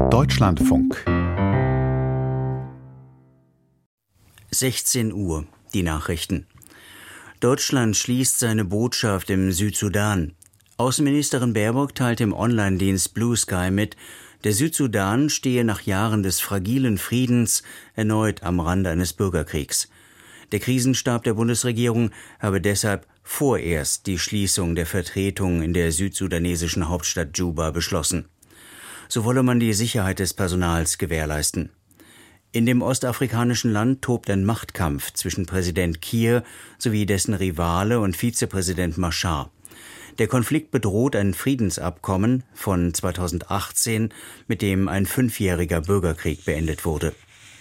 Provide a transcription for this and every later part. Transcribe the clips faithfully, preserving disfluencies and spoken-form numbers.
Deutschlandfunk. sechzehn Uhr, die Nachrichten. Deutschland schließt seine Botschaft im Südsudan. Außenministerin Baerbock teilte im Online-Dienst Blue Sky mit, der Südsudan stehe nach Jahren des fragilen Friedens erneut am Rande eines Bürgerkriegs. Der Krisenstab der Bundesregierung habe deshalb vorerst die Schließung der Vertretung in der südsudanesischen Hauptstadt Juba beschlossen. So wolle man die Sicherheit des Personals gewährleisten. In dem ostafrikanischen Land tobt ein Machtkampf zwischen Präsident Kiir sowie dessen Rivale und Vizepräsident Machar. Der Konflikt bedroht ein Friedensabkommen von zweitausendachtzehn, mit dem ein fünfjähriger Bürgerkrieg beendet wurde.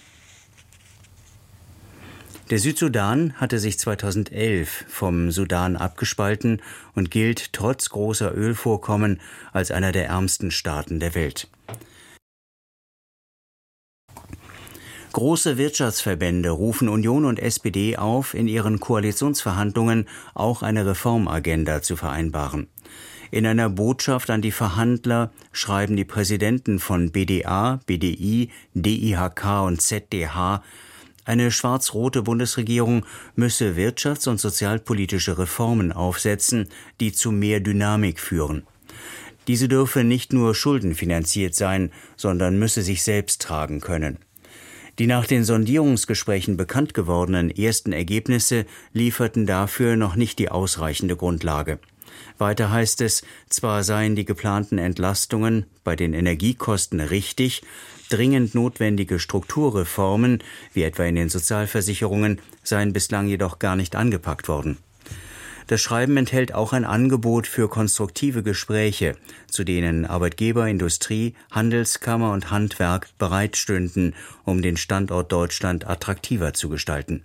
Der Südsudan hatte sich zweitausendelf vom Sudan abgespalten und gilt trotz großer Ölvorkommen als einer der ärmsten Staaten der Welt. Große Wirtschaftsverbände rufen Union und S P D auf, in ihren Koalitionsverhandlungen auch eine Reformagenda zu vereinbaren. In einer Botschaft an die Verhandler schreiben die Präsidenten von B D A, B D I, D I H K und Z D H, eine schwarz-rote Bundesregierung müsse wirtschafts- und sozialpolitische Reformen aufsetzen, die zu mehr Dynamik führen. Diese dürfe nicht nur schuldenfinanziert sein, sondern müsse sich selbst tragen können. Die nach den Sondierungsgesprächen bekannt gewordenen ersten Ergebnisse lieferten dafür noch nicht die ausreichende Grundlage. Weiter heißt es, zwar seien die geplanten Entlastungen bei den Energiekosten richtig, dringend notwendige Strukturreformen, wie etwa in den Sozialversicherungen, seien bislang jedoch gar nicht angepackt worden. Das Schreiben enthält auch ein Angebot für konstruktive Gespräche, zu denen Arbeitgeber, Industrie, Handelskammer und Handwerk bereitstünden, um den Standort Deutschland attraktiver zu gestalten.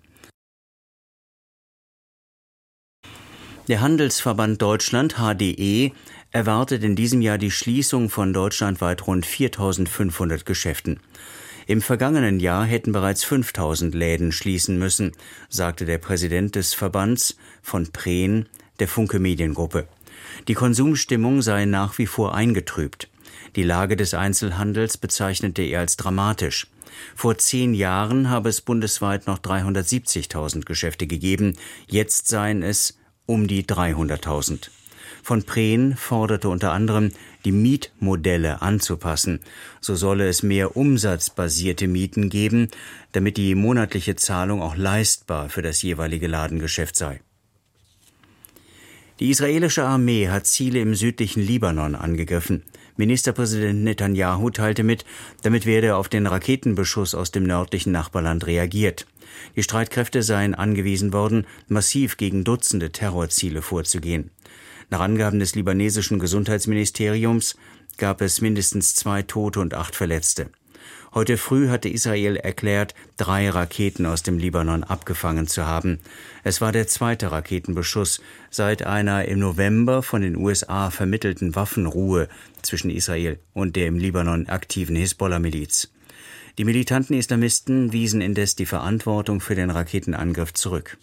Der Handelsverband Deutschland, H D E, erwartet in diesem Jahr die Schließung von deutschlandweit rund viertausendfünfhundert Geschäften. Im vergangenen Jahr hätten bereits fünftausend Läden schließen müssen, sagte der Präsident des Verbands von Prehn der Funke Mediengruppe. Die Konsumstimmung sei nach wie vor eingetrübt. Die Lage des Einzelhandels bezeichnete er als dramatisch. Vor zehn Jahren habe es bundesweit noch dreihundertsiebzigtausend Geschäfte gegeben, jetzt seien es um die dreihunderttausend. Von Prehn forderte unter anderem, die Mietmodelle anzupassen. So solle es mehr umsatzbasierte Mieten geben, damit die monatliche Zahlung auch leistbar für das jeweilige Ladengeschäft sei. Die israelische Armee hat Ziele im südlichen Libanon angegriffen. Ministerpräsident Netanyahu teilte mit, damit werde auf den Raketenbeschuss aus dem nördlichen Nachbarland reagiert. Die Streitkräfte seien angewiesen worden, massiv gegen Dutzende Terrorziele vorzugehen. Nach Angaben des libanesischen Gesundheitsministeriums gab es mindestens zwei Tote und acht Verletzte. Heute früh hatte Israel erklärt, drei Raketen aus dem Libanon abgefangen zu haben. Es war der zweite Raketenbeschuss seit einer im November von den U S A vermittelten Waffenruhe zwischen Israel und der im Libanon aktiven Hisbollah-Miliz. Die militanten Islamisten wiesen indes die Verantwortung für den Raketenangriff zurück.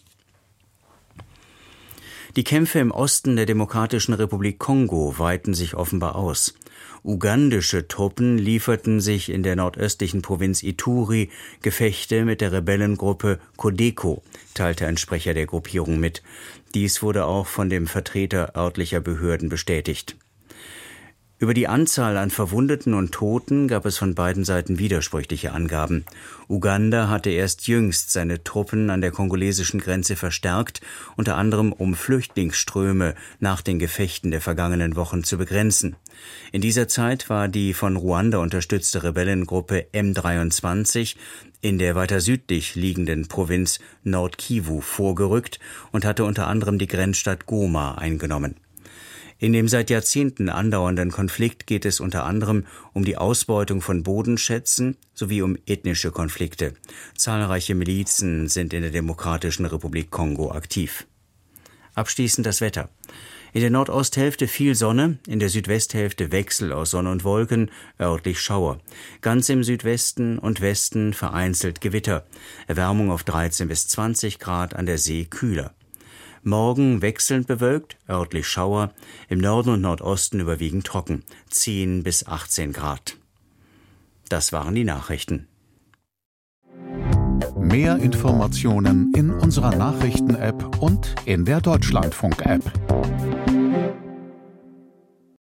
Die Kämpfe im Osten der Demokratischen Republik Kongo weiten sich offenbar aus. Ugandische Truppen lieferten sich in der nordöstlichen Provinz Ituri Gefechte mit der Rebellengruppe Codeco, teilte ein Sprecher der Gruppierung mit. Dies wurde auch von dem Vertreter örtlicher Behörden bestätigt. Über die Anzahl an Verwundeten und Toten gab es von beiden Seiten widersprüchliche Angaben. Uganda hatte erst jüngst seine Truppen an der kongolesischen Grenze verstärkt, unter anderem um Flüchtlingsströme nach den Gefechten der vergangenen Wochen zu begrenzen. In dieser Zeit war die von Ruanda unterstützte Rebellengruppe M dreiundzwanzig in der weiter südlich liegenden Provinz Nord-Kivu vorgerückt und hatte unter anderem die Grenzstadt Goma eingenommen. In dem seit Jahrzehnten andauernden Konflikt geht es unter anderem um die Ausbeutung von Bodenschätzen sowie um ethnische Konflikte. Zahlreiche Milizen sind in der Demokratischen Republik Kongo aktiv. Abschließend das Wetter. In der Nordosthälfte viel Sonne, in der Südwesthälfte Wechsel aus Sonne und Wolken, örtlich Schauer. Ganz im Südwesten und Westen vereinzelt Gewitter. Erwärmung auf dreizehn bis zwanzig Grad, an der See kühler. Morgen wechselnd bewölkt, örtlich Schauer, im Norden und Nordosten überwiegend trocken, zehn bis achtzehn Grad. Das waren die Nachrichten. Mehr Informationen in unserer Nachrichten-App und in der Deutschlandfunk-App.